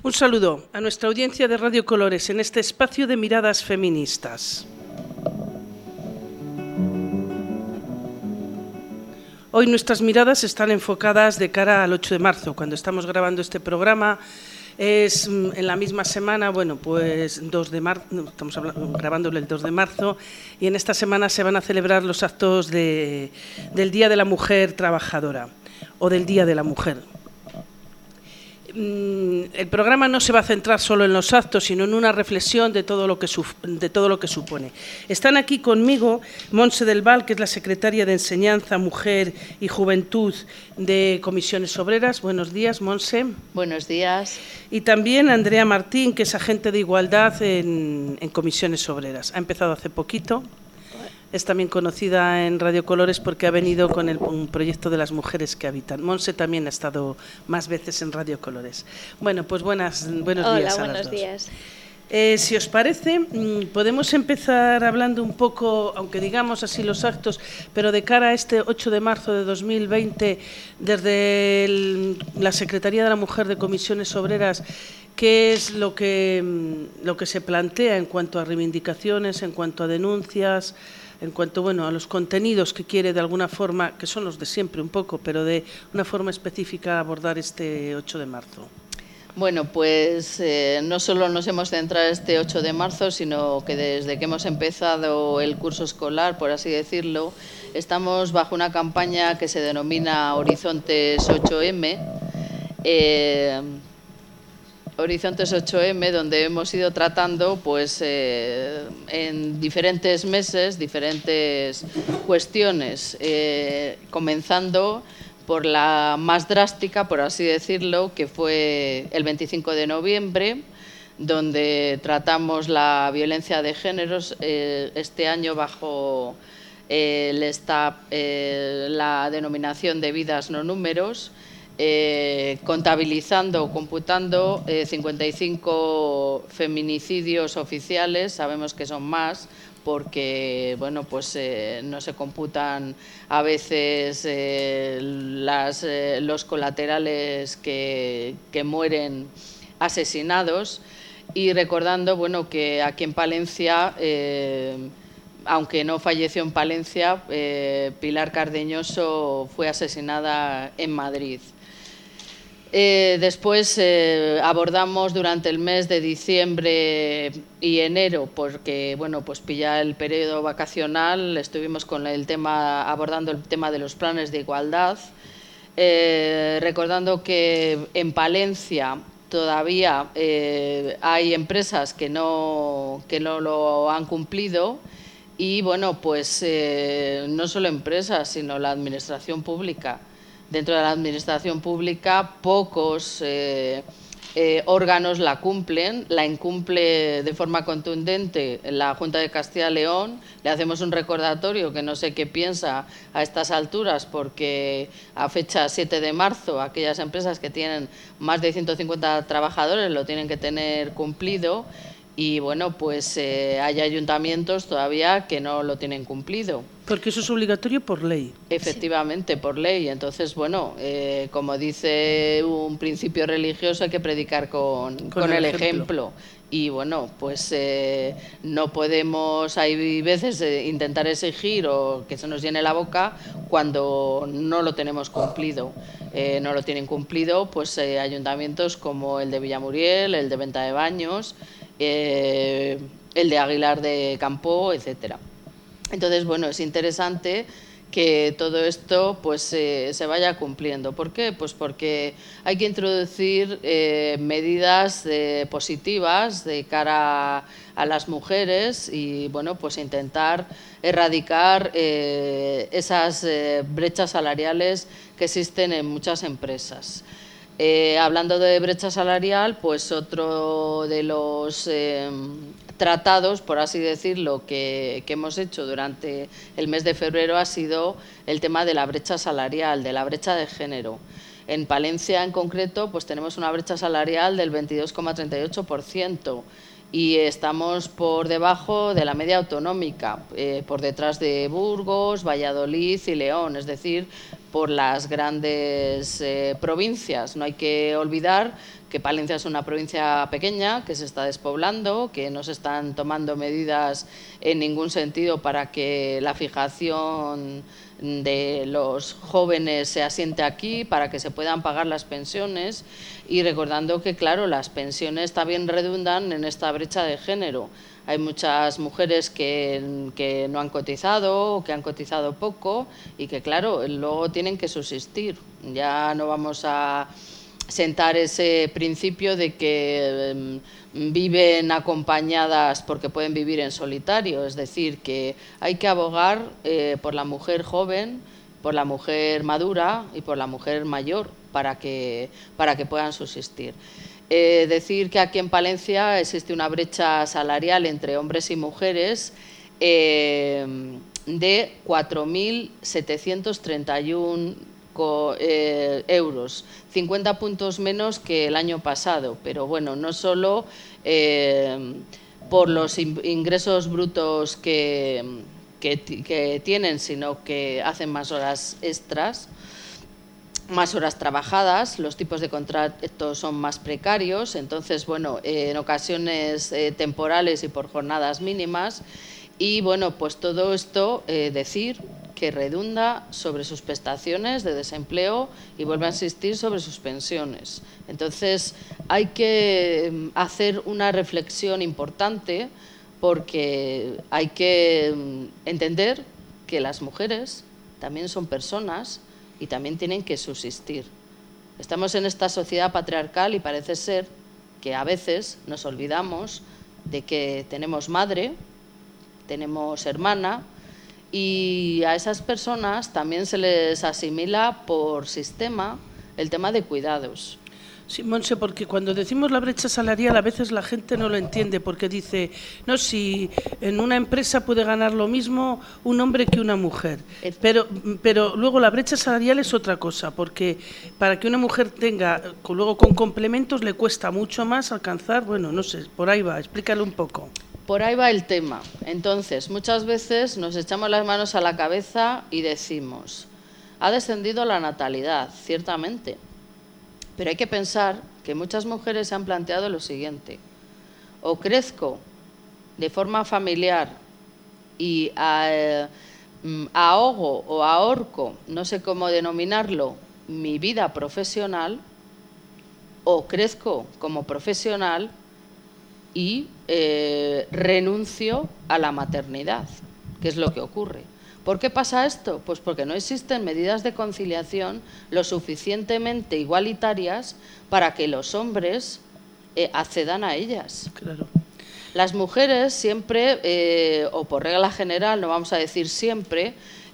Un saludo a nuestra audiencia de Radio Colores en este espacio de miradas feministas. Hoy nuestras miradas están enfocadas de cara al 8 de marzo, cuando estamos grabando este programa. Es en la misma semana, pues 2 de marzo, estamos grabándolo el 2 de marzo, y en esta semana se van a celebrar los actos del Día de la Mujer Trabajadora, o del Día de la Mujer. El programa no se va a centrar solo en los actos, sino en una reflexión de todo lo que supone. Están aquí conmigo Montse del Val, que es la secretaria de Enseñanza, Mujer y Juventud de Comisiones Obreras. Buenos días, Montse. Buenos días. Y también Andrea Martín, que es agente de igualdad en Comisiones Obreras. Ha empezado hace poquito. Es también conocida en Radio Colores porque ha venido con un proyecto de las mujeres que habitan. Montse también ha estado más veces en Radio Colores. Bueno, pues buenos días a las dos. Hola, buenos días. Si os parece, podemos empezar hablando un poco, aunque digamos así los actos, pero de cara a este 8 de marzo de 2020, desde la Secretaría de la Mujer de Comisiones Obreras, ¿qué es lo que se plantea en cuanto a reivindicaciones, en cuanto a denuncias, en cuanto a los contenidos que quiere de alguna forma, que son los de siempre un poco, pero de una forma específica abordar este 8 de marzo? Bueno, pues no solo nos hemos centrado este 8 de marzo, sino que desde que hemos empezado el curso escolar, por así decirlo, estamos bajo una campaña que se denomina Horizontes 8M, Horizontes 8M, donde hemos ido tratando pues en diferentes meses diferentes cuestiones, comenzando por la más drástica, por así decirlo, que fue el 25 de noviembre, donde tratamos la violencia de géneros, este año bajo la denominación de vidas no números, computando 55 feminicidios oficiales. Sabemos que son más porque no se computan a veces los colaterales que mueren asesinados, y recordando que aquí en Palencia, aunque no falleció en Palencia, Pilar Cardeñoso fue asesinada en Madrid. Después abordamos durante el mes de diciembre y enero, porque pues pilla el periodo vacacional, estuvimos abordando el tema de los planes de igualdad, recordando que en Palencia todavía hay empresas que no lo han cumplido, y no solo empresas, sino la administración pública. Dentro de la administración pública, pocos órganos la incumple de forma contundente la Junta de Castilla y León. Le hacemos un recordatorio que no sé qué piensa a estas alturas, porque a fecha 7 de marzo aquellas empresas que tienen más de 150 trabajadores lo tienen que tener cumplido, y hay ayuntamientos todavía que no lo tienen cumplido. Porque eso es obligatorio por ley. Efectivamente, sí, por ley. Entonces, como dice un principio religioso, hay que predicar con el ejemplo. Y no podemos, hay veces, intentar exigir o que se nos llene la boca cuando no lo tenemos cumplido. No lo tienen cumplido ayuntamientos como el de Villamuriel, el de Venta de Baños, el de Aguilar de Campo, etcétera. Entonces, es interesante que todo esto se vaya cumpliendo. ¿Por qué? Pues porque hay que introducir medidas positivas de cara a las mujeres y intentar erradicar esas brechas salariales que existen en muchas empresas. Hablando de brecha salarial, otro de los tratados, por así decirlo, que hemos hecho durante el mes de febrero ha sido el tema de la brecha salarial, de la brecha de género. En Palencia, en concreto, tenemos una brecha salarial del 22,38%. Y estamos por debajo de la media autonómica, por detrás de Burgos, Valladolid y León, es decir, por las grandes provincias. No hay que olvidar que Palencia es una provincia pequeña, que se está despoblando, que no se están tomando medidas en ningún sentido para que la fijación de los jóvenes se asiente aquí, para que se puedan pagar las pensiones, y recordando que, claro, las pensiones también redundan en esta brecha de género. Hay muchas mujeres que no han cotizado o que han cotizado poco y que, claro, luego tienen que subsistir. Ya no vamos a sentar ese principio de que viven acompañadas porque pueden vivir en solitario. Es decir, que hay que abogar por la mujer joven, por la mujer madura y por la mujer mayor para que puedan subsistir. Decir que aquí en Palencia existe una brecha salarial entre hombres y mujeres de 4.731 euros, 50 puntos menos que el año pasado, pero bueno, no solo por los ingresos brutos que tienen, sino que hacen más horas extras, más horas trabajadas, los tipos de contratos son más precarios, entonces, bueno, en ocasiones temporales y por jornadas mínimas, y bueno, pues todo esto decir que redunda sobre sus prestaciones de desempleo y vuelve a insistir sobre sus pensiones. Entonces, hay que hacer una reflexión importante porque hay que entender que las mujeres también son personas y también tienen que subsistir. Estamos en esta sociedad patriarcal y parece ser que a veces nos olvidamos de que tenemos madre, tenemos hermana, y a esas personas también se les asimila por sistema el tema de cuidados. Sí, Monse, porque cuando decimos la brecha salarial a veces la gente no lo entiende porque dice, no, si en una empresa puede ganar lo mismo un hombre que una mujer, pero luego la brecha salarial es otra cosa, porque para que una mujer tenga, luego con complementos le cuesta mucho más alcanzar, bueno, no sé, por ahí va, explícale un poco. Por ahí va el tema. Entonces, muchas veces nos echamos las manos a la cabeza y decimos, ha descendido la natalidad, ciertamente. Pero hay que pensar que muchas mujeres se han planteado lo siguiente: o crezco de forma familiar y ahogo o ahorco, no sé cómo denominarlo, mi vida profesional, o crezco como profesional y renuncio a la maternidad, que es lo que ocurre. ¿Por qué pasa esto? Pues porque no existen medidas de conciliación lo suficientemente igualitarias para que los hombres accedan a ellas. Claro. Las mujeres siempre, o por regla general, no vamos a decir siempre,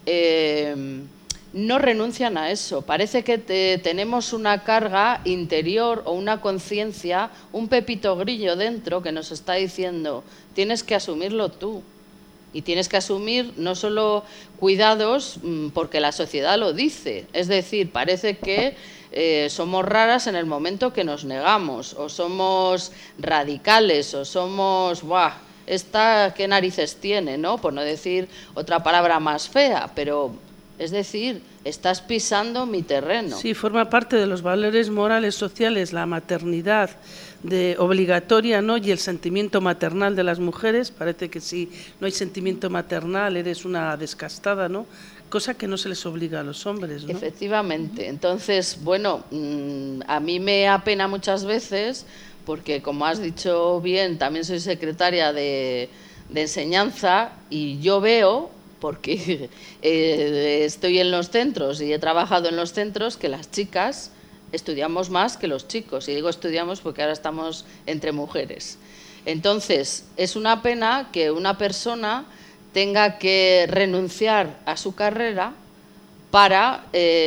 no renuncian a eso. Parece que tenemos una carga interior o una conciencia, un pepito grillo dentro que nos está diciendo, tienes que asumirlo tú. Y tienes que asumir no solo cuidados porque la sociedad lo dice, es decir, parece que somos raras en el momento que nos negamos, o somos radicales, o somos, ¡buah! ¿Esta qué narices tiene?, ¿no? Por no decir otra palabra más fea, pero es decir, estás pisando mi terreno. Sí, forma parte de los valores morales sociales, la maternidad obligatoria, ¿no? Y el sentimiento maternal de las mujeres. Parece que si no hay sentimiento maternal eres una descastada, ¿no? Cosa que no se les obliga a los hombres, ¿no? Efectivamente. Entonces, bueno, a mí me apena muchas veces porque, como has dicho bien, también soy secretaria de enseñanza y yo veo, porque estoy en los centros y he trabajado en los centros, que las chicas estudiamos más que los chicos. Y digo estudiamos porque ahora estamos entre mujeres. Entonces, es una pena que una persona tenga que renunciar a su carrera para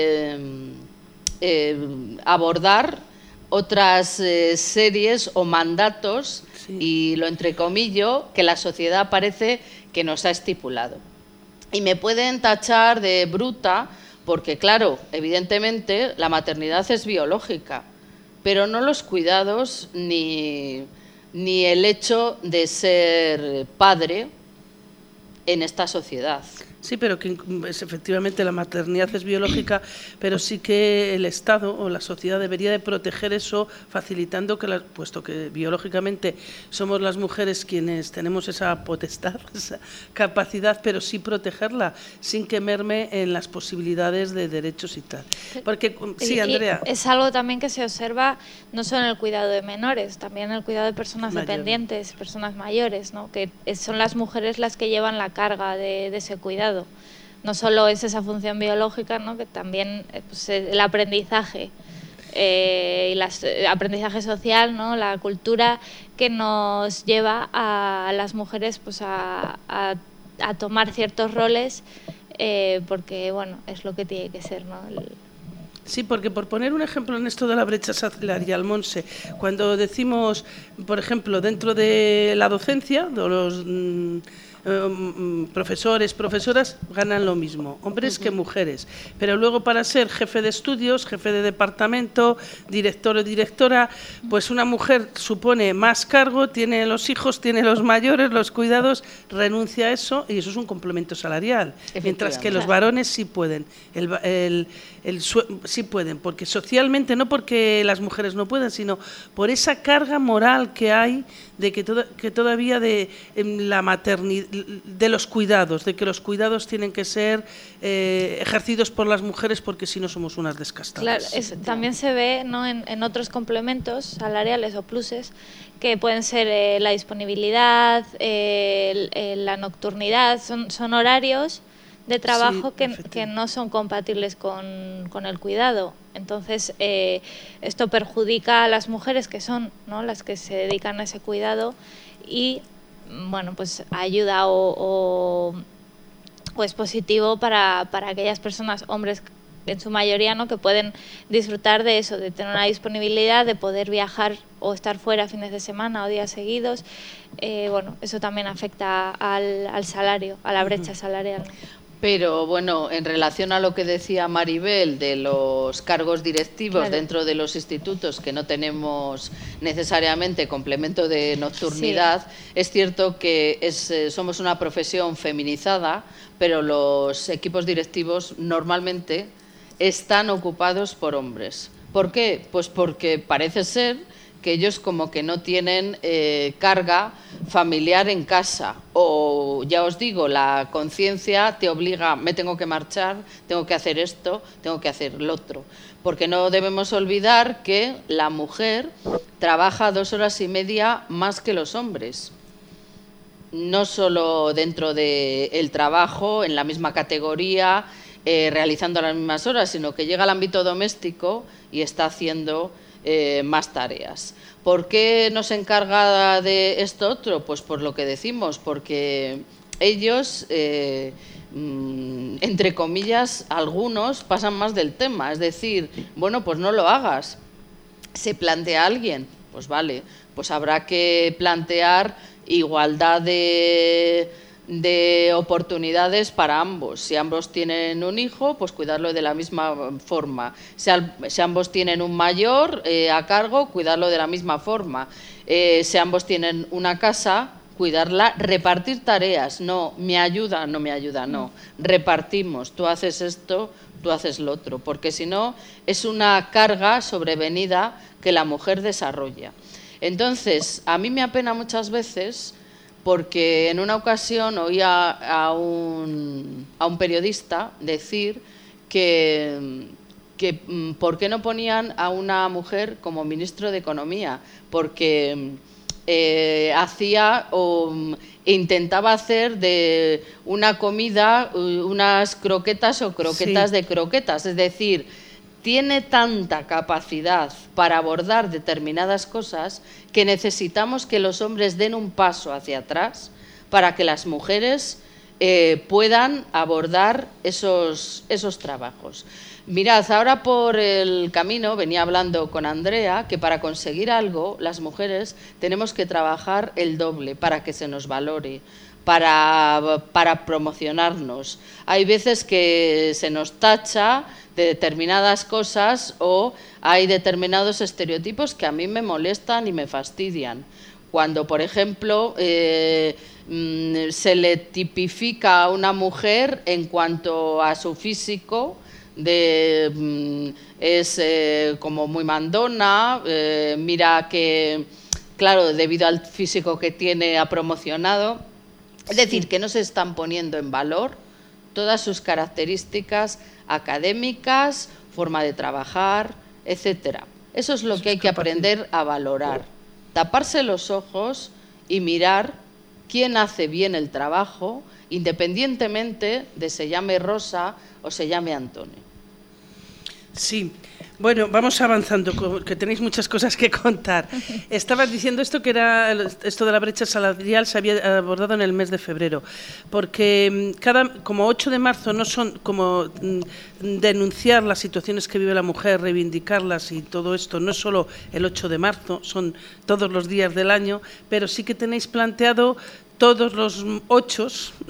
abordar otras series o mandatos, sí, y lo entrecomillo, que la sociedad parece que nos ha estipulado. Y me pueden tachar de bruta porque, claro, evidentemente la maternidad es biológica, pero no los cuidados ni el hecho de ser padre en esta sociedad. Sí, pero que efectivamente la maternidad es biológica, pero sí que el Estado o la sociedad debería de proteger eso, facilitando que, puesto que biológicamente somos las mujeres quienes tenemos esa potestad, esa capacidad, pero sí protegerla, sin que merme en las posibilidades de derechos y tal. Porque, sí, Andrea. Y es algo también que se observa no solo en el cuidado de menores, también en el cuidado de personas dependientes, personas mayores, ¿no? Que son las mujeres las que llevan la carga de ese cuidado. No solo es esa función biológica, ¿no? Que también pues, el aprendizaje y el aprendizaje social, ¿no? La cultura que nos lleva a las mujeres pues, a tomar ciertos roles porque bueno, es lo que tiene que ser, ¿no? Sí, porque por poner un ejemplo en esto de la brecha salarial, Monse, cuando decimos, por ejemplo, dentro de la docencia, de los profesores, profesoras, ganan lo mismo, hombres que mujeres. Pero luego para ser jefe de estudios, jefe de departamento, director o directora, pues una mujer supone más cargo, tiene los hijos, tiene los mayores, los cuidados, renuncia a eso y eso es un complemento salarial. Mientras que los varones sí pueden. Sí pueden, porque socialmente, no porque las mujeres no puedan, sino por esa carga moral que hay de que todavía de la maternidad, de los cuidados, de que los cuidados tienen que ser ejercidos por las mujeres porque si no somos unas descastadas. Claro, también se ve, ¿no? en otros complementos salariales o pluses que pueden ser la disponibilidad, la nocturnidad, son horarios de trabajo sí, que no son compatibles con el cuidado. Entonces, esto perjudica a las mujeres que son, ¿no? las que se dedican a ese cuidado y, bueno, pues ayuda o es positivo para aquellas personas, hombres en su mayoría, ¿no? que pueden disfrutar de eso, de tener una disponibilidad, de poder viajar o estar fuera fines de semana o días seguidos. Bueno, eso también afecta al salario, a la brecha salarial, ¿no? Pero bueno, en relación a lo que decía Maribel de los cargos directivos claro. dentro de los institutos que no tenemos necesariamente complemento de nocturnidad, sí. Es cierto que somos una profesión feminizada, pero los equipos directivos normalmente están ocupados por hombres. ¿Por qué? Pues porque parece ser que ellos como que no tienen carga familiar en casa o, ya os digo, la conciencia te obliga, me tengo que marchar, tengo que hacer esto, tengo que hacer lo otro. Porque no debemos olvidar que la mujer trabaja 2 horas y media más que los hombres. No solo dentro del trabajo, en la misma categoría, realizando las mismas horas, sino que llega al ámbito doméstico y está haciendo más tareas. ¿Por qué no se encarga de esto otro? Pues por lo que decimos, porque ellos, entre comillas, algunos pasan más del tema, es decir, bueno, pues no lo hagas. ¿Se plantea alguien? Pues vale, pues habrá que plantear igualdad de oportunidades para ambos. Si ambos tienen un hijo, pues cuidarlo de la misma forma. Si ambos tienen un mayor a cargo, cuidarlo de la misma forma. Si ambos tienen una casa, cuidarla, repartir tareas. No, me ayuda, no me ayuda, no. Repartimos, tú haces esto, tú haces lo otro, porque si no es una carga sobrevenida que la mujer desarrolla. Entonces, a mí me apena muchas veces porque en una ocasión oí a un periodista decir que ¿por qué no ponían a una mujer como ministro de Economía? Porque hacía o intentaba hacer de una comida unas croquetas o croquetas sí. de croquetas, es decir, tiene tanta capacidad para abordar determinadas cosas que necesitamos que los hombres den un paso hacia atrás para que las mujeres puedan abordar esos trabajos. Mirad, ahora por el camino venía hablando con Andrea que para conseguir algo las mujeres tenemos que trabajar el doble para que se nos valore, para promocionarnos. Hay veces que se nos tacha de determinadas cosas o hay determinados estereotipos que a mí me molestan y me fastidian. cuando, por ejemplo, se le tipifica a una mujer en cuanto a su físico, es como muy mandona, mira que, claro, debido al físico que tiene, ha promocionado. Es decir, que no se están poniendo en valor todas sus características académicas, forma de trabajar, etcétera. Eso es lo que hay que aprender a valorar. Taparse los ojos y mirar quién hace bien el trabajo, independientemente de se llame Rosa o se llame Antonio. Sí, bueno, vamos avanzando, que tenéis muchas cosas que contar. Estabas diciendo esto, que era esto de la brecha salarial se había abordado en el mes de febrero, porque como 8 de marzo no son como denunciar las situaciones que vive la mujer, reivindicarlas y todo esto, no es solo el 8 de marzo, son todos los días del año, pero sí que tenéis planteado todos los 8,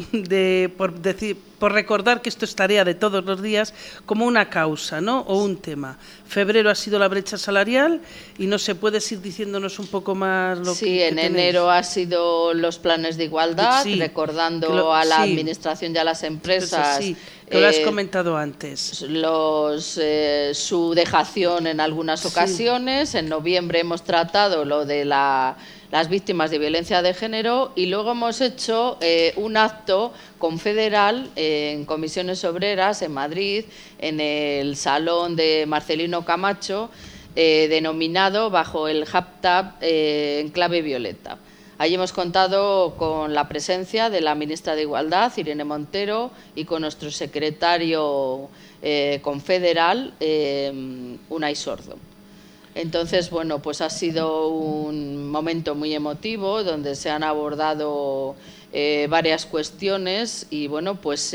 por recordar que esto es tarea de todos los días, como una causa, ¿no? O un tema. Febrero ha sido la brecha salarial y no se puede ir diciéndonos un poco más lo sí, que en tenéis. Enero ha sido los planes de igualdad, sí, recordando a la administración y a las empresas. Sí, que lo has comentado antes. Su dejación en algunas ocasiones. En noviembre hemos tratado lo de las víctimas de violencia de género y luego hemos hecho un acto confederal en Comisiones Obreras en Madrid, en el Salón de Marcelino Camacho, denominado bajo el hashtag Enclave Violeta. Allí hemos contado con la presencia de la ministra de Igualdad, Irene Montero, y con nuestro secretario confederal, Unai Sordo. Entonces, bueno, pues ha sido un momento muy emotivo donde se han abordado varias cuestiones y, bueno, pues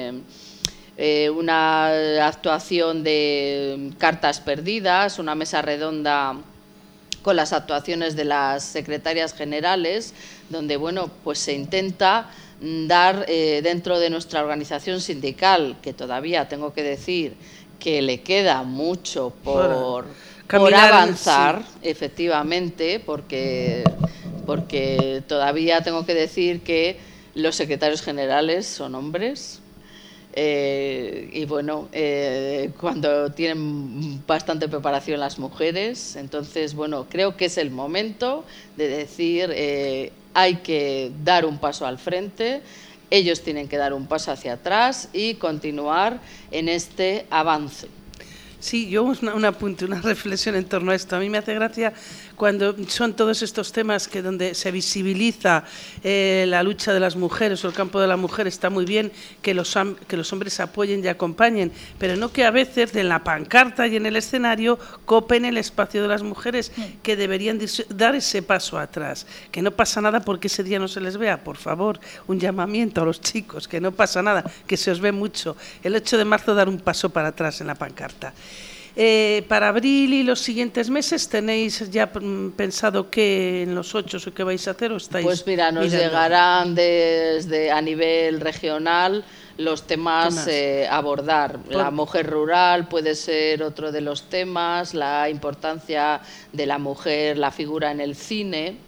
una actuación de cartas perdidas, una mesa redonda con las actuaciones de las secretarias generales, donde, bueno, pues se intenta dar dentro de nuestra organización sindical, que todavía tengo que decir que le queda mucho por avanzar, sí. Efectivamente, porque todavía tengo que decir que los secretarios generales son hombres. Y bueno, cuando tienen bastante preparación las mujeres, entonces, bueno, creo que es el momento de decir hay que dar un paso al frente, ellos tienen que dar un paso hacia atrás y continuar en este avance. Sí, yo un apunte, una reflexión en torno a esto. A mí me hace gracia cuando son todos estos temas que donde se visibiliza la lucha de las mujeres o el campo de la mujer. Está muy bien que los hombres apoyen y acompañen, pero no que a veces en la pancarta y en el escenario copen el espacio de las mujeres, que deberían dar ese paso atrás. Que no pasa nada porque ese día no se les vea. Por favor, un llamamiento a los chicos, que no pasa nada, que se os ve mucho. El 8 de marzo dar un paso para atrás en la pancarta. Para abril y los siguientes meses, ¿tenéis ya pensado qué en los 8 o qué vais a hacer o estáis? Pues mira, nos llegarán desde a nivel regional los temas a abordar. La mujer rural puede ser otro de los temas, la importancia de la mujer, la figura en el cine,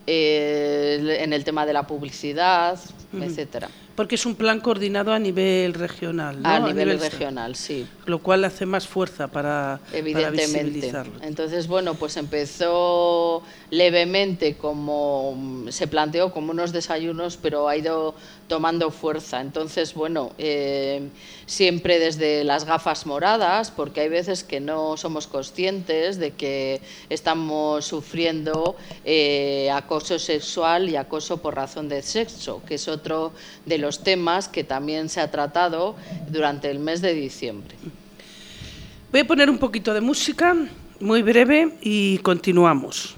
en el tema de la publicidad, etcétera. Porque es un plan coordinado a nivel regional, ¿no? A nivel regional, sí. Lo cual hace más fuerza para visibilizarlo. Entonces, bueno, pues empezó levemente, como se planteó como unos desayunos, pero ha ido tomando fuerza. Entonces, bueno, siempre desde las gafas moradas, porque hay veces que no somos conscientes de que estamos sufriendo acoso sexual y acoso por razón de sexo, que es otro de los temas que también se ha tratado durante el mes de diciembre. Voy a poner un poquito de música, muy breve, y continuamos.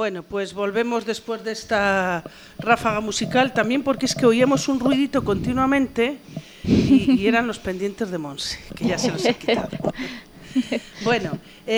Bueno, pues volvemos después de esta ráfaga musical, también porque es que oíamos un ruidito continuamente y eran los pendientes de Monse, que ya se los he quitado. Bueno,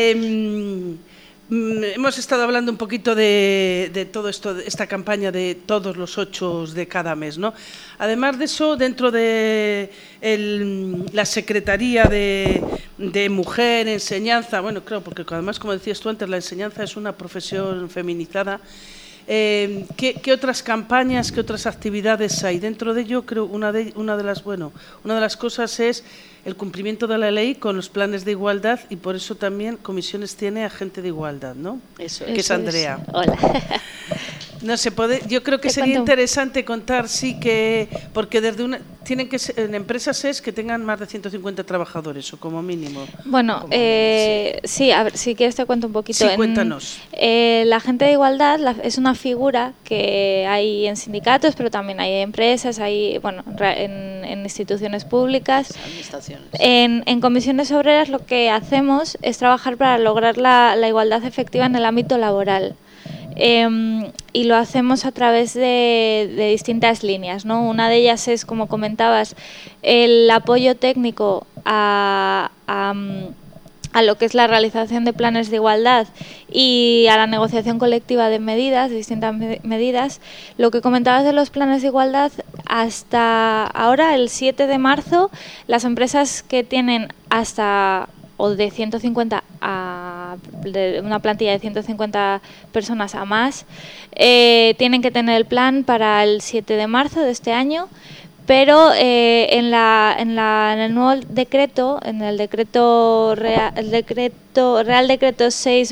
hemos estado hablando un poquito de todo esto, de esta campaña de todos los 8 de cada mes, ¿no? Además de eso, dentro de la Secretaría de Mujer, Enseñanza, bueno, claro, porque además, como decías tú antes, la enseñanza es una profesión feminizada. ¿Qué otras campañas, qué otras actividades hay? Dentro de ello, creo una de las cosas es el cumplimiento de la ley con los planes de igualdad, y por eso también Comisiones tiene agente de igualdad, ¿no? Eso que es Andrea. Hola. No se puede. Yo creo que sería interesante contar, sí, que porque tienen que ser, en empresas es que tengan más de 150 trabajadores o como mínimo. Bueno, sí, a ver, si quieres te cuento un poquito. Sí, cuéntanos. La agente de igualdad es una figura que hay en sindicatos, pero también hay en empresas, hay, bueno, en instituciones públicas. Administraciones. En comisiones obreras lo que hacemos es trabajar para lograr la igualdad efectiva en el ámbito laboral. Y lo hacemos a través de distintas líneas, ¿no? Una de ellas es, como comentabas, el apoyo técnico a lo que es la realización de planes de igualdad y a la negociación colectiva de medidas, de distintas medidas. Lo que comentabas de los planes de igualdad, hasta ahora, el 7 de marzo, las empresas que tienen de 150 de una plantilla de 150 personas a más, tienen que tener el plan para el 7 de marzo de este año, pero en el nuevo decreto, en el Real Decreto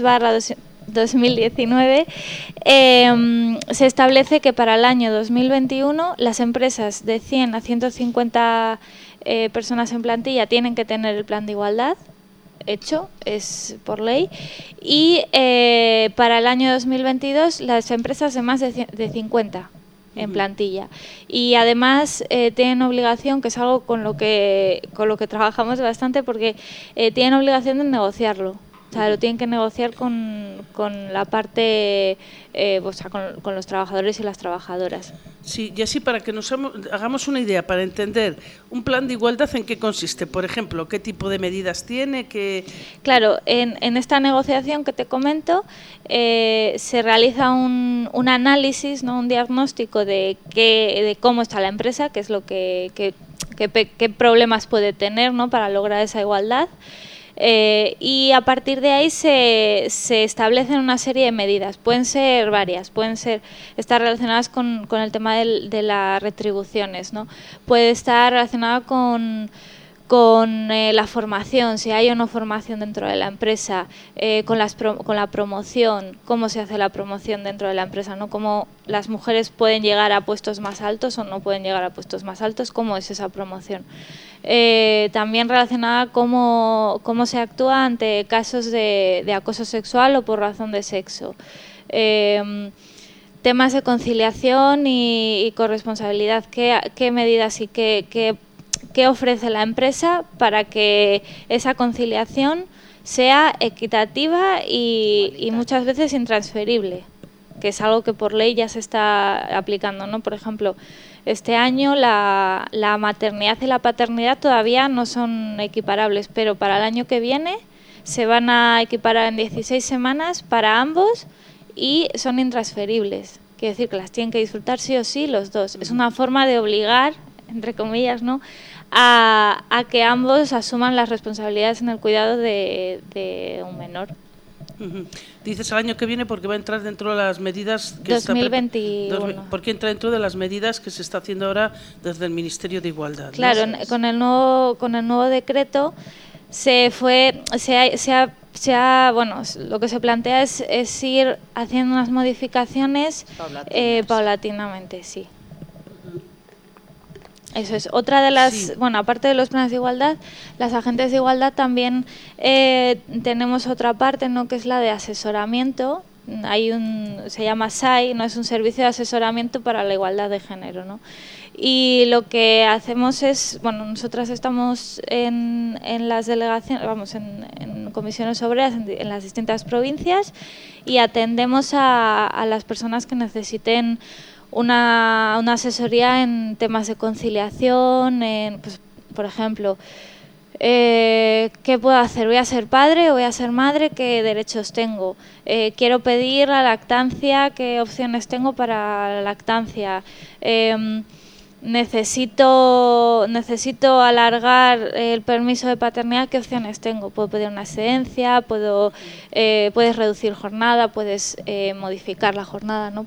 6/2019, se establece que para el año 2021 las empresas de 100 a 150 personas en plantilla tienen que tener el plan de igualdad hecho, es por ley, y para el año 2022 las empresas de más de 50 en plantilla, y además tienen obligación, que es algo con lo que trabajamos bastante, porque tienen obligación de negociarlo. O sea, lo tienen que negociar con la parte, o sea, con los trabajadores y las trabajadoras. Sí, y así para que nos hagamos una idea, para entender un plan de igualdad, ¿en qué consiste? Por ejemplo, ¿qué tipo de medidas tiene? Claro, en esta negociación que te comento, se realiza un análisis, ¿no? Un diagnóstico de cómo está la empresa, qué es lo qué problemas puede tener, ¿no? Para lograr esa igualdad. Y a partir de ahí se establecen una serie de medidas. Pueden ser varias, pueden estar relacionadas con el tema de las retribuciones, ¿no? Puede estar relacionada con la formación, si hay o no formación dentro de la empresa, con la promoción, cómo se hace la promoción dentro de la empresa, ¿no? Cómo las mujeres pueden llegar a puestos más altos o no pueden llegar a puestos más altos, cómo es esa promoción. También relacionada cómo se actúa ante casos de acoso sexual o por razón de sexo. Temas de conciliación y corresponsabilidad, qué medidas y qué ofrece la empresa para que esa conciliación sea equitativa y muchas veces intransferible, que es algo que por ley ya se está aplicando, ¿no? Por ejemplo, este año la maternidad y la paternidad todavía no son equiparables, pero para el año que viene se van a equiparar en 16 semanas para ambos y son intransferibles. Quiere decir que las tienen que disfrutar sí o sí los dos. Es una forma de obligar, entre comillas, ¿no?, a que ambos asuman las responsabilidades en el cuidado de un menor. Dices el año que viene porque va a entrar dentro de las medidas que 2021. porque entra dentro de las medidas que se está haciendo ahora desde el Ministerio de Igualdad, ¿no? Claro, con el nuevo decreto bueno, lo que se plantea es ir haciendo unas modificaciones paulatinamente, sí. Eso es. Otra de las, bueno, aparte de los planes de igualdad, las agentes de igualdad también tenemos otra parte, ¿no?, que es la de asesoramiento. Se llama SAI, no es un servicio de asesoramiento para la igualdad de género, ¿no? Y lo que hacemos es, bueno, nosotras estamos en las delegaciones, vamos, en comisiones obreras en las distintas provincias y atendemos a las personas que necesiten una asesoría en temas de conciliación, pues, por ejemplo, ¿qué puedo hacer? ¿Voy a ser padre o voy a ser madre? ¿Qué derechos tengo? Quiero pedir la lactancia, ¿qué opciones tengo para la lactancia? Necesito alargar el permiso de paternidad, ¿qué opciones tengo? Puedo pedir una excedencia, puedes reducir jornada, puedes modificar la jornada, ¿no?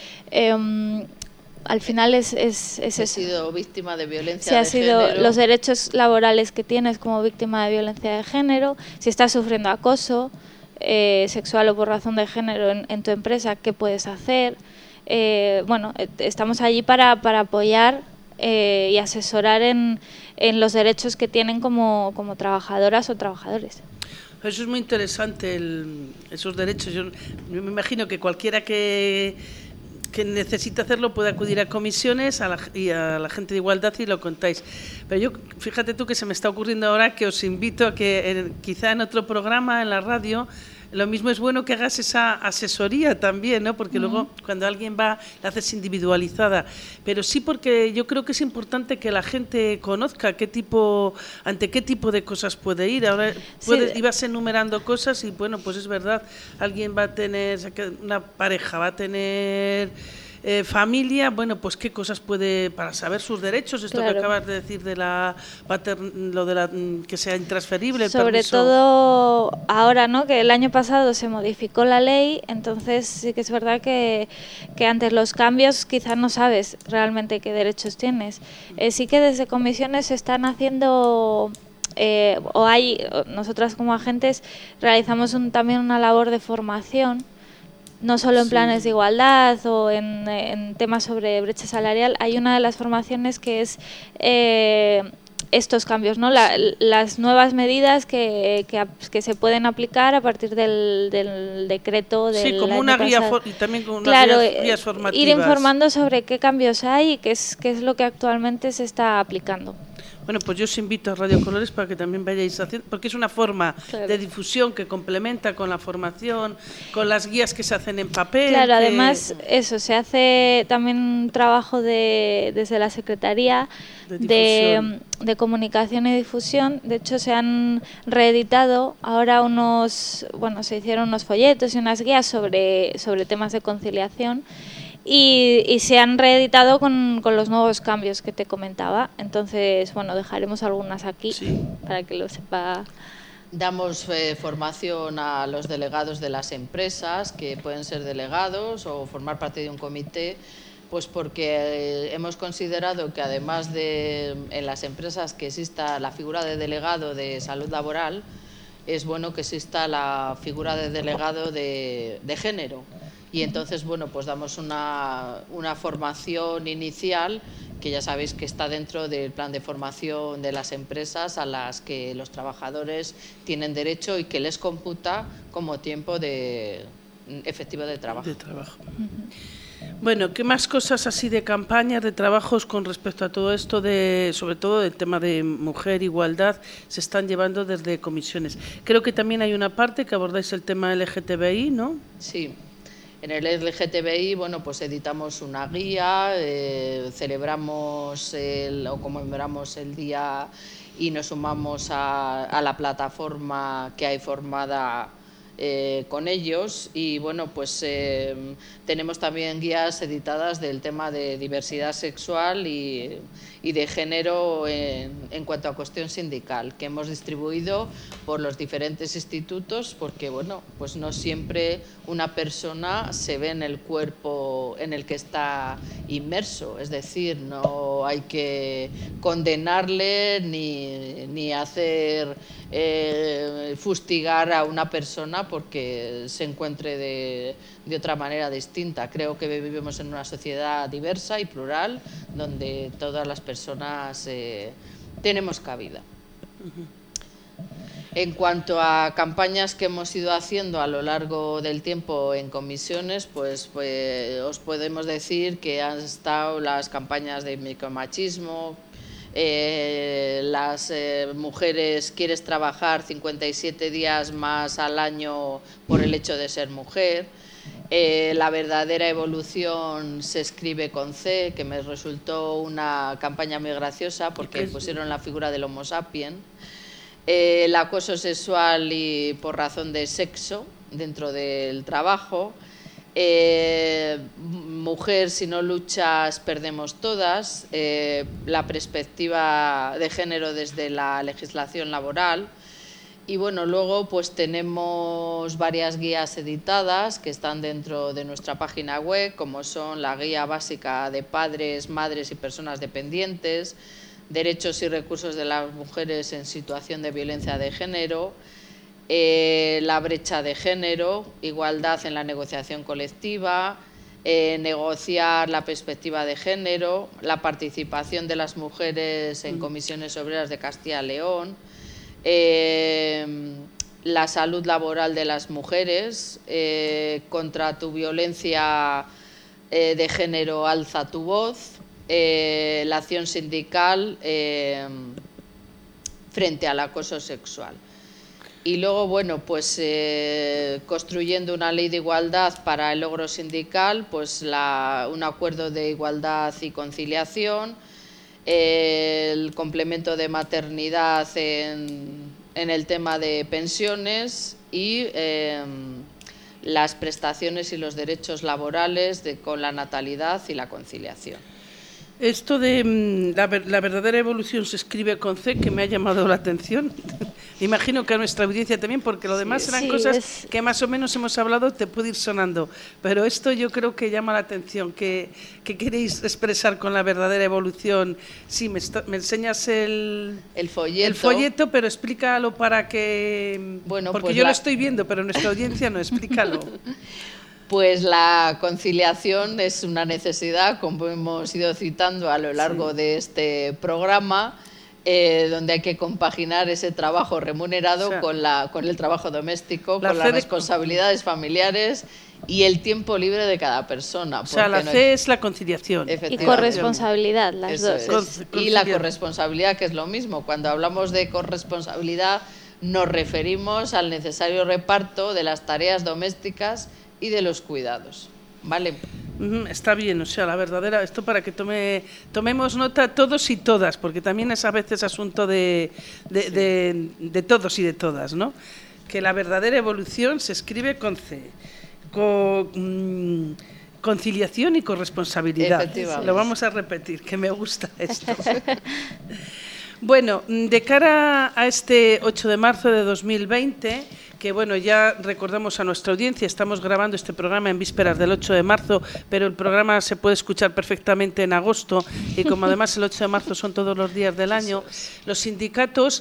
Al final es He sido víctima de violencia de género. Los derechos laborales que tienes como víctima de violencia de género, si estás sufriendo acoso sexual o por razón de género en tu empresa, ¿qué puedes hacer? Bueno, estamos allí para apoyar y asesorar en los derechos que tienen como trabajadoras o trabajadores. Eso es muy interesante, esos derechos. Yo me imagino que cualquiera que necesita hacerlo puede acudir a comisiones y a la gente de igualdad y lo contáis. Pero yo, fíjate tú que se me está ocurriendo ahora que os invito a que quizá en otro programa en la radio, lo mismo es bueno que hagas esa asesoría también, ¿no? Porque luego cuando alguien va la haces individualizada, pero sí, porque yo creo que es importante que la gente conozca ante qué tipo de cosas puede ir. Ahora ibas enumerando cosas y bueno, pues es verdad, alguien va a tener, una pareja va a tener familia, bueno, pues qué cosas puede, para saber sus derechos, esto que acabas de decir de que sea intransferible. Sobre todo ahora, ¿no? Que el año pasado se modificó la ley, entonces sí que es verdad que ante los cambios quizás no sabes realmente qué derechos tienes. Sí que desde comisiones se están haciendo nosotras como agentes realizamos también una labor de formación, no solo en planes de igualdad o en temas sobre brecha salarial. Hay una de las formaciones que es estos cambios, ¿no? Las nuevas medidas que se pueden aplicar a partir del decreto del como año una guía pasado. Y también con unas guías formativas. Ir informando sobre qué cambios hay y qué es lo que actualmente se está aplicando. Bueno, pues yo os invito a Radio Colores para que también vayáis haciendo, porque es una forma de difusión que complementa con la formación, con las guías que se hacen en papel. Claro, además eso, se hace también un trabajo desde la Secretaría de Comunicación y Difusión. De hecho, se han reeditado ahora se hicieron unos folletos y unas guías sobre temas de conciliación. Y se han reeditado con los nuevos cambios que te comentaba. Entonces, bueno, dejaremos algunas aquí para que lo sepa. Damos formación a los delegados de las empresas, que pueden ser delegados o formar parte de un comité, pues porque hemos considerado que además de en las empresas que exista la figura de delegado de salud laboral, es bueno que exista la figura de delegado de género. Y entonces, bueno, pues damos una formación inicial que ya sabéis que está dentro del plan de formación de las empresas a las que los trabajadores tienen derecho y que les computa como tiempo efectivo de trabajo. Bueno, ¿qué más cosas así de campañas, de trabajos con respecto a todo esto, sobre todo el tema de mujer, igualdad, se están llevando desde comisiones? Creo que también hay una parte que abordáis el tema LGTBI, ¿no? Sí. En el LGTBI, bueno, pues editamos una guía, celebramos o conmemoramos el día y nos sumamos a la plataforma que hay formada con ellos. Y bueno, pues tenemos también guías editadas del tema de diversidad sexual y de género en cuanto a cuestión sindical, que hemos distribuido por los diferentes institutos, porque bueno, pues no siempre una persona se ve en el cuerpo en el que está inmerso, es decir, no hay que condenarle ni hacer fustigar a una persona porque se encuentre de otra manera distinta. Creo que vivimos en una sociedad diversa y plural donde todas las personas tenemos cabida. En cuanto a campañas que hemos ido haciendo a lo largo del tiempo en comisiones, pues os podemos decir que han estado las campañas de micromachismo, las mujeres quieres trabajar 57 días más al año por el hecho de ser mujer. La verdadera evolución se escribe con C, que me resultó una campaña muy graciosa porque pusieron la figura del Homo sapiens. El acoso sexual y por razón de sexo dentro del trabajo. Mujer, si no luchas, perdemos todas. La perspectiva de género desde la legislación laboral. Y bueno, luego pues tenemos varias guías editadas que están dentro de nuestra página web, como son la guía básica de padres, madres y personas dependientes, derechos y recursos de las mujeres en situación de violencia de género, la brecha de género, igualdad en la negociación colectiva, negociar la perspectiva de género, la participación de las mujeres en comisiones obreras de Castilla y León, la salud laboral de las mujeres, contra tu violencia de género alza tu voz, la acción sindical frente al acoso sexual. Y luego, bueno, pues construyendo una ley de igualdad para el logro sindical, pues un acuerdo de igualdad y conciliación, el complemento de maternidad en el tema de pensiones y las prestaciones y los derechos laborales con la natalidad y la conciliación. Esto de la verdadera evolución se escribe con C, que me ha llamado la atención. Imagino que a nuestra audiencia también, porque lo demás eran cosas que más o menos hemos hablado, te puede ir sonando. Pero esto yo creo que llama la atención. ¿Qué queréis expresar con la verdadera evolución? Sí, me enseñas el folleto, pero explícalo para que... Bueno, porque pues yo lo estoy viendo, pero nuestra audiencia no, explícalo. Pues la conciliación es una necesidad, como hemos ido citando a lo largo de este programa, donde hay que compaginar ese trabajo remunerado con el trabajo doméstico, con las responsabilidades familiares y el tiempo libre de cada persona. O sea, la C es la conciliación. Y corresponsabilidad, las dos. Y la corresponsabilidad, que es lo mismo. Cuando hablamos de corresponsabilidad, nos referimos al necesario reparto de las tareas domésticas y de los cuidados, ¿vale? Está bien, o sea, la verdadera, esto para que tomemos nota todos y todas, porque también es a veces asunto de todos y de todas, ¿no? Que la verdadera evolución se escribe con C, con conciliación y corresponsabilidad. Lo vamos a repetir, que me gusta esto. Bueno, de cara a este 8 de marzo de 2020, que bueno, ya recordamos a nuestra audiencia, estamos grabando este programa en vísperas del 8 de marzo, pero el programa se puede escuchar perfectamente en agosto, y como además el 8 de marzo son todos los días del año, los sindicatos,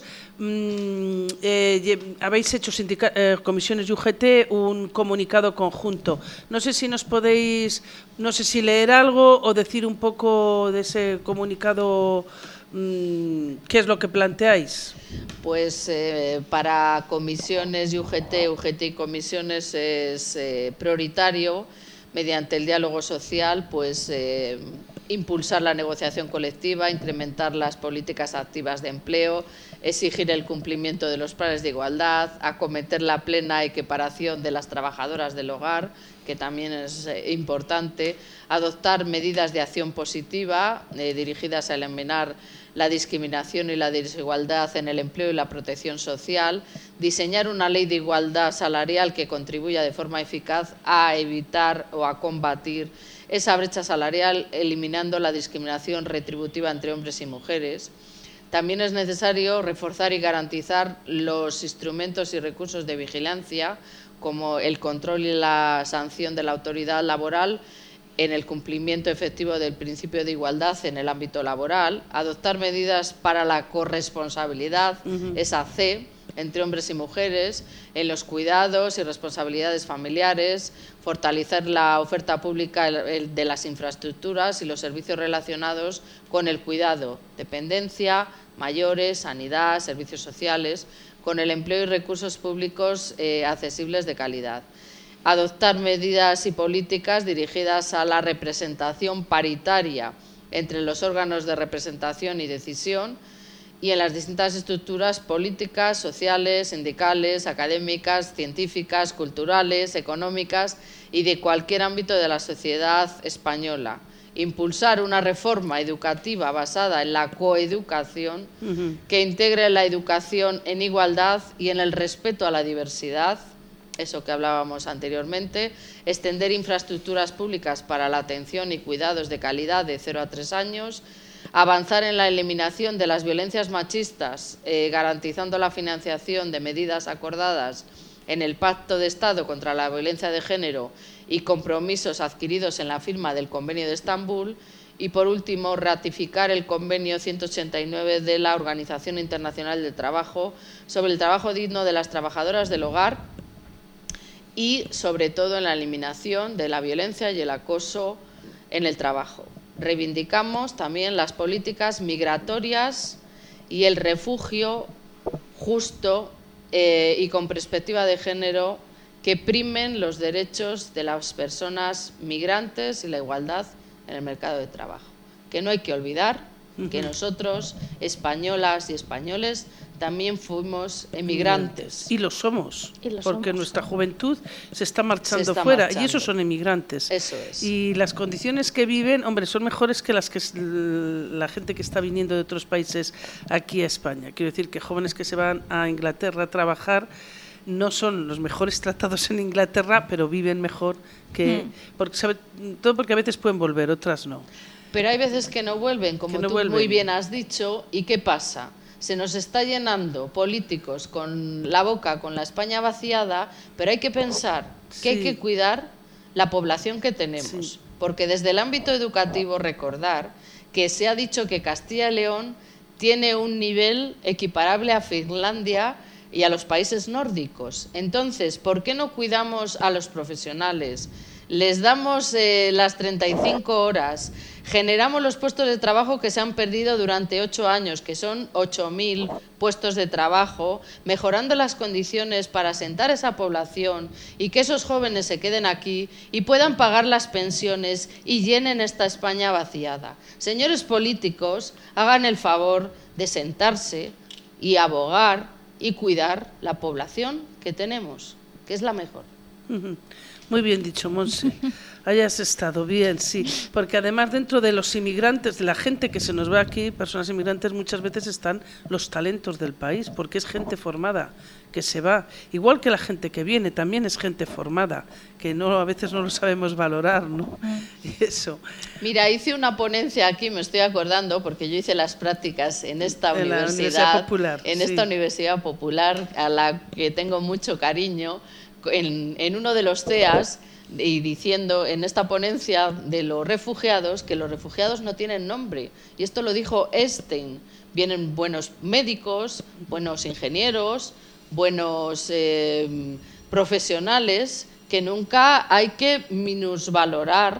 habéis hecho comisiones y UGT un comunicado conjunto. No sé si nos podéis, leer algo o decir un poco de ese comunicado. ¿Qué es lo que planteáis? Pues para comisiones y UGT y comisiones es prioritario, mediante el diálogo social, pues impulsar la negociación colectiva, incrementar las políticas activas de empleo, exigir el cumplimiento de los planes de igualdad, acometer la plena equiparación de las trabajadoras del hogar, que también es importante, adoptar medidas de acción positiva dirigidas a eliminar la discriminación y la desigualdad en el empleo y la protección social, diseñar una ley de igualdad salarial que contribuya de forma eficaz a evitar o a combatir esa brecha salarial, eliminando la discriminación retributiva entre hombres y mujeres. También es necesario reforzar y garantizar los instrumentos y recursos de vigilancia, como el control y la sanción de la autoridad laboral en el cumplimiento efectivo del principio de igualdad en el ámbito laboral, adoptar medidas para la corresponsabilidad, esa C, entre hombres y mujeres, en los cuidados y responsabilidades familiares, fortalecer la oferta pública de las infraestructuras y los servicios relacionados con el cuidado, dependencia, mayores, sanidad, servicios sociales, con el empleo y recursos públicos accesibles de calidad. Adoptar medidas y políticas dirigidas a la representación paritaria entre los órganos de representación y decisión y en las distintas estructuras políticas, sociales, sindicales, académicas, científicas, culturales, económicas y de cualquier ámbito de la sociedad española. Impulsar una reforma educativa basada en la coeducación que integre la educación en igualdad y en el respeto a la diversidad, eso que hablábamos anteriormente, extender infraestructuras públicas para la atención y cuidados de calidad de 0 a 3 años, avanzar en la eliminación de las violencias machistas, garantizando la financiación de medidas acordadas en el Pacto de Estado contra la Violencia de Género y compromisos adquiridos en la firma del Convenio de Estambul, y, por último, ratificar el Convenio 189 de la Organización Internacional del Trabajo sobre el trabajo digno de las trabajadoras del hogar y, sobre todo, en la eliminación de la violencia y el acoso en el trabajo. Reivindicamos también las políticas migratorias y el refugio justo y con perspectiva de género que primen los derechos de las personas migrantes y la igualdad en el mercado de trabajo. Que no hay que olvidar que nosotros, españolas y españoles, también fuimos emigrantes. Y lo somos, porque nuestra juventud se está marchando fuera, y esos son emigrantes. Eso es. Y las condiciones que viven, hombre, son mejores que las que la gente que está viniendo de otros países aquí a España. Quiero decir que jóvenes que se van a Inglaterra a trabajar no son los mejores tratados en Inglaterra, pero viven mejor que... todo porque a veces pueden volver, otras no. Pero hay veces que no vuelven, como tú muy bien has dicho, ¿y qué pasa? Se nos está llenando políticos con la boca, con la España vaciada, pero hay que pensar que hay que cuidar la población que tenemos. Porque desde el ámbito educativo, recordar que se ha dicho que Castilla y León tiene un nivel equiparable a Finlandia y a los países nórdicos. Entonces, ¿por qué no cuidamos a los profesionales? Les damos las 35 horas, generamos los puestos de trabajo que se han perdido durante 8 años, que son 8.000 puestos de trabajo, mejorando las condiciones para asentar esa población y que esos jóvenes se queden aquí y puedan pagar las pensiones y llenen esta España vaciada. Señores políticos, hagan el favor de sentarse y abogar y cuidar la población que tenemos, que es la mejor. Muy bien dicho, Monse. Hayas estado bien, sí. Porque además dentro de los inmigrantes, de la gente que se nos va aquí, personas inmigrantes, muchas veces están los talentos del país, porque es gente formada que se va. Igual que la gente que viene, también es gente formada, que no a veces no lo sabemos valorar, ¿no? Y eso. Mira, hice una ponencia aquí, me estoy acordando, porque yo hice las prácticas en esta universidad popular, esta universidad popular, a la que tengo mucho cariño, en uno de los CEAs, y diciendo en esta ponencia de los refugiados que los refugiados no tienen nombre. Y esto lo dijo Einstein. Vienen buenos médicos, buenos ingenieros, buenos profesionales, que nunca hay que minusvalorar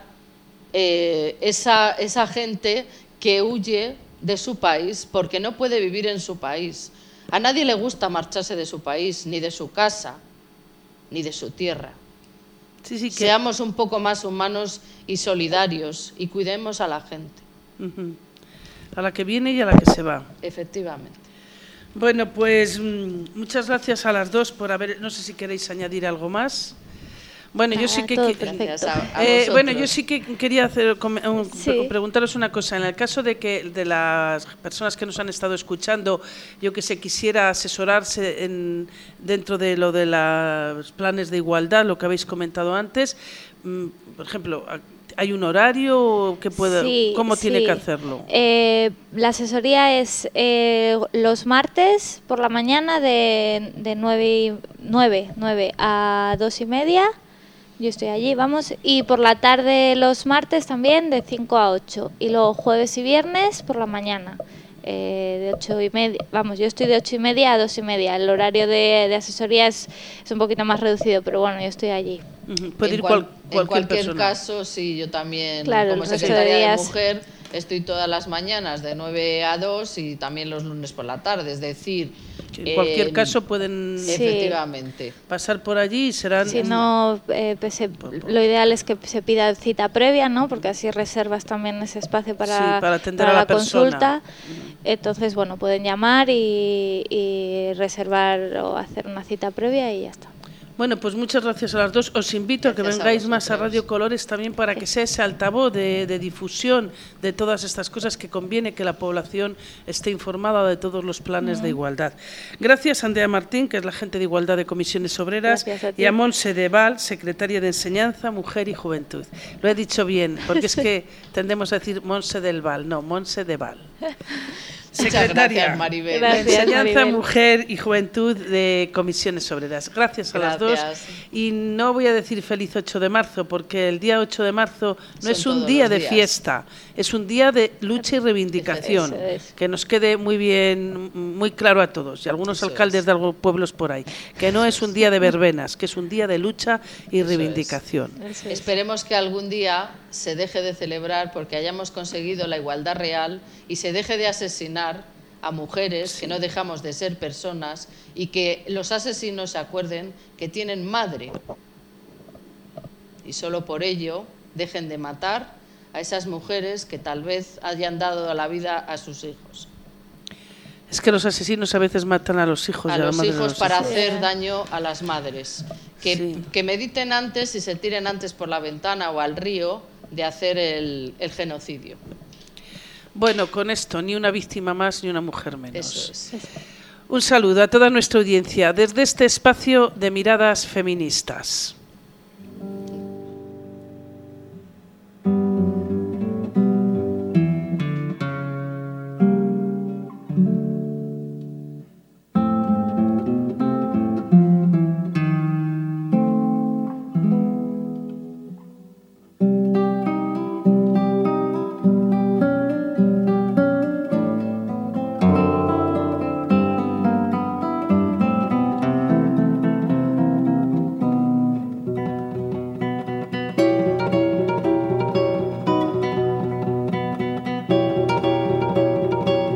esa gente que huye de su país porque no puede vivir en su país. A nadie le gusta marcharse de su país, ni de su casa, ni de su tierra. Sí, seamos un poco más humanos y solidarios y cuidemos a la gente. A la que viene y a la que se va. Efectivamente. Bueno, pues muchas gracias a las dos por haber... No sé si queréis añadir algo más. Bueno, yo sí que quería preguntaros una cosa. En el caso de las personas que nos han estado escuchando, yo que sé, quisiera asesorarse dentro de lo de los planes de igualdad, lo que habéis comentado antes, por ejemplo, ¿hay un horario que cómo tiene que hacerlo? La asesoría es los martes por la mañana de 9 a 2:30. Yo estoy allí, vamos, y por la tarde los martes también de 5 a 8 y luego jueves y viernes por la mañana de 8:30, vamos, yo estoy de 8:30 a 2:30, el horario de asesoría es un poquito más reducido, pero bueno, yo estoy allí. Puede ir en cualquier persona. caso, sí, yo también, claro, como secretaria de mujer, estoy todas las mañanas de 9 a 2 y también los lunes por la tarde, es decir... En cualquier caso pueden efectivamente pasar por allí y serán... Si no, lo ideal es que se pida cita previa, ¿no? Porque así reservas también ese espacio para atender a la consulta. Entonces, bueno, pueden llamar y reservar o hacer una cita previa y ya está. Bueno, pues muchas gracias a las dos. Os invito a que vengáis más a Radio Colores también para que sea ese altavoz de difusión de todas estas cosas, que conviene que la población esté informada de todos los planes de igualdad. Gracias a Andrea Martín, que es la agente de Igualdad de Comisiones Obreras, y a Montse de Val, secretaria de Enseñanza, Mujer y Juventud. Lo he dicho bien, porque es que tendemos a decir Montse del Val, no, Montse de Val. Secretaria gracias, Maribel. de Enseñanza, Maribel. Mujer y Juventud de Comisiones Obreras. Gracias a las dos. Y no voy a decir feliz 8 de marzo, porque el día 8 de marzo no es un día de fiesta, es un día de lucha y reivindicación. Que nos quede muy bien, muy claro a todos, y algunos alcaldes de algunos pueblos por ahí, que no es un día de verbenas, que es un día de lucha y reivindicación. Esperemos que algún día se deje de celebrar porque hayamos conseguido la igualdad real y se deje de asesinar a mujeres, que no dejamos de ser personas, y que los asesinos se acuerden que tienen madre y solo por ello dejen de matar a esas mujeres que tal vez hayan dado la vida a sus hijos. Es que los asesinos a veces matan a los hijos. A los hijos para hacer daño a las madres. Que mediten antes y se tiren antes por la ventana o al río de hacer el genocidio. Bueno, con esto, ni una víctima más ni una mujer menos. Eso es. Un saludo a toda nuestra audiencia desde este espacio de Miradas Feministas.